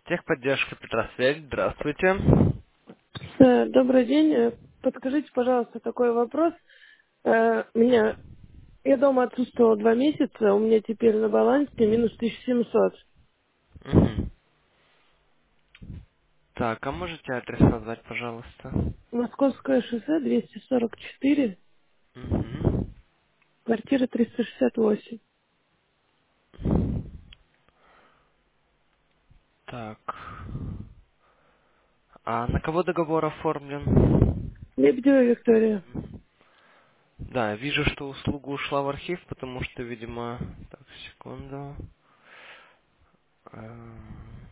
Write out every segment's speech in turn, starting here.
Техподдержка Петросвязь, здравствуйте. Добрый день. Подскажите, пожалуйста, такой вопрос. Меня я дома отсутствовала 2 месяца, у меня теперь на балансе минус 1700. Мгм. Так, а можете адрес назвать, пожалуйста? Московское шоссе 244, Мгм. квартира 368. Так. А на кого договор оформлен? Лебедева Виктория. Да, вижу, что услуга ушла в архив, потому что, видимо... Так, секунду. Эм,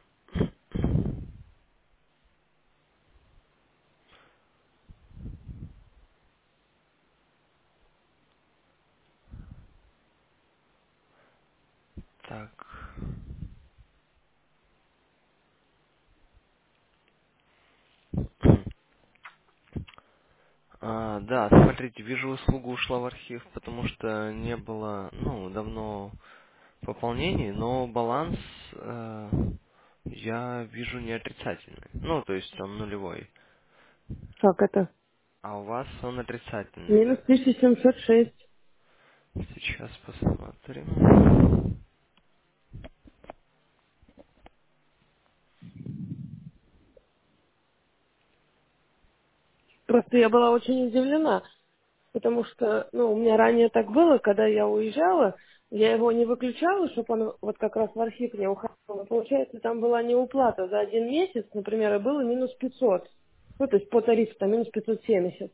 Так. Да, смотрите, вижу, услуга ушла в архив, потому что не было, давно пополнений, но баланс я вижу не отрицательный. Ну, то есть он нулевой. Как это? А у вас он отрицательный. Минус 1706. Сейчас посмотрим. Просто я была очень удивлена. Потому что, у меня ранее так было, когда я уезжала, я его не выключала, чтобы он вот как раз в архив не уходил. Но получается, там была неуплата за 1 месяц, например, и было минус 500. Ну, то есть по тарифу там минус 570.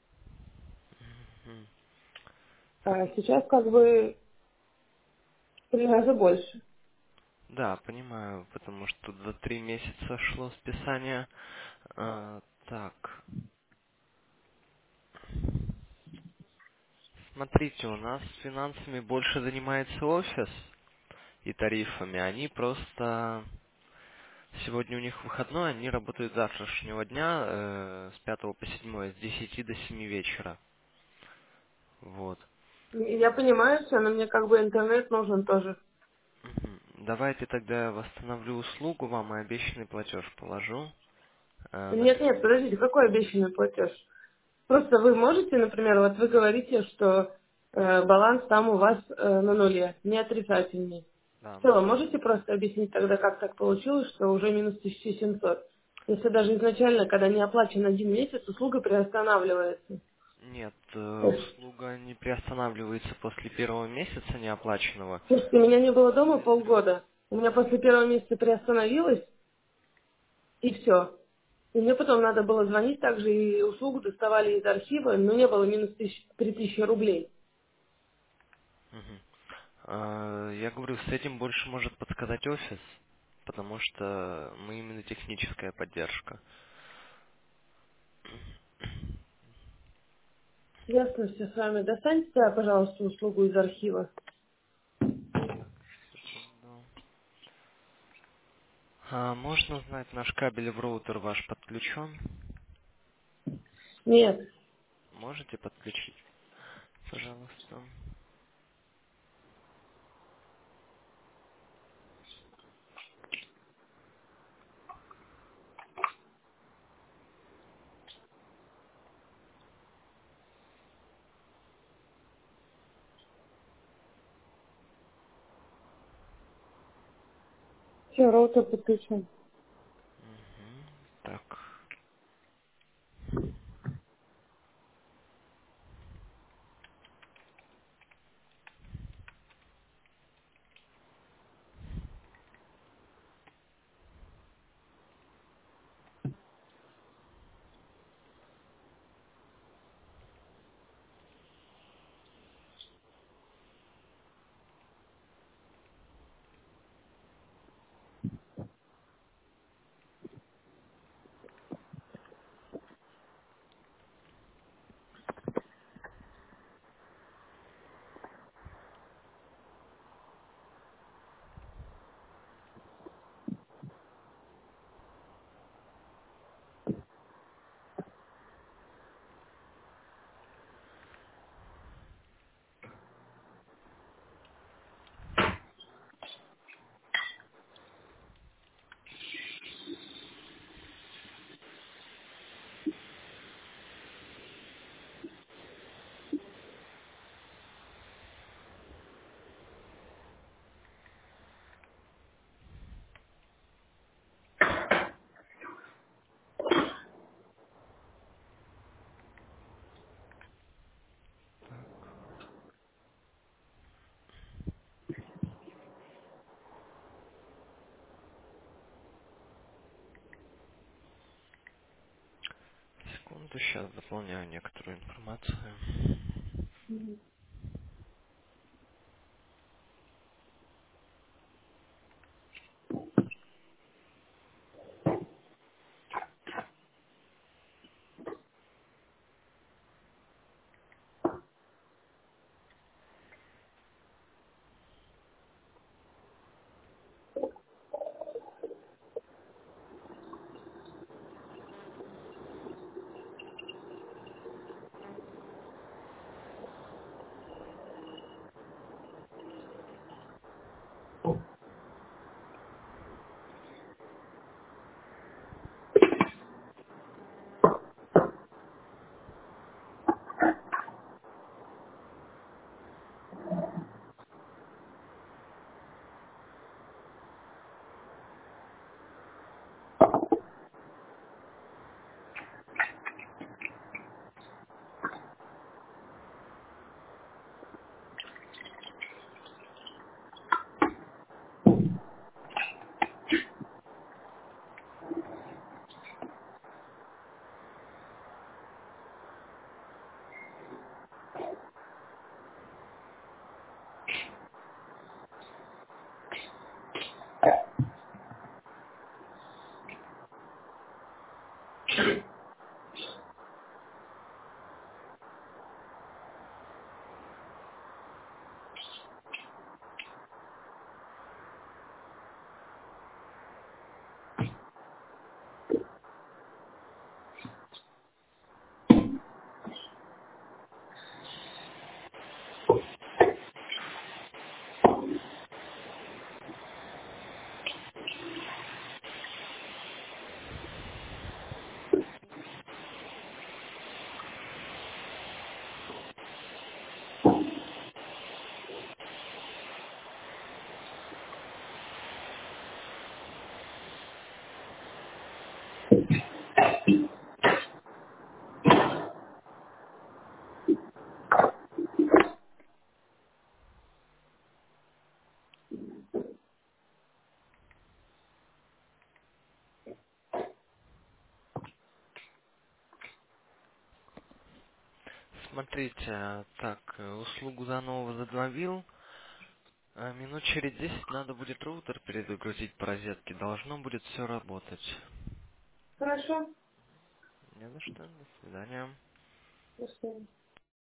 М, А сейчас как бы в 3 раза больше. Да, понимаю, потому что тут за 3 месяца шло списание. Так, смотрите, у нас финансами больше занимается офис и тарифами. Они просто... Сегодня у них выходной, они работают с завтрашнего дня, с 5 по 7, с 10 до 7 вечера. Вот. И я понимаю все, но мне как бы интернет нужен тоже. Мгм. Давайте тогда я восстановлю услугу вам и обещанный платеж положу. Нет, нет, подождите, какой обещанный платеж? Просто вы можете, например, вот вы говорите, что баланс там у вас на нуле, не отрицательный. Да, Что, вы можете просто объяснить тогда, как так получилось, что уже минус 1700? Если даже изначально, когда не оплачен 1 месяц, услуга приостанавливается. нет, То есть, услуга не приостанавливается после 1 месяца неоплаченного. слушайте, меня не было дома полгода. У меня после 1 месяца приостановилось, и все. И мне потом надо было звонить также, и услугу доставали из архива, но не было минус 3000 рублей. Мгм. Я говорю, с этим больше может подсказать офис, потому что мы именно техническая поддержка. Ясно все с вами. Достаньте, да, пожалуйста, услугу из архива. Так, секунду. Можно узнать, наш кабель в роутер ваш подключен? Нет. Можете подключить, пожалуйста? Все, роутер подключен. Мгм. Так. Ну, то сейчас заполняю некоторую информацию. Мгм. Смотрите, так, услугу заново возобновил. Минут через 10 надо будет роутер перезагрузить по розетке. Должно будет все работать. Хорошо. Не за что. До свидания. До свидания.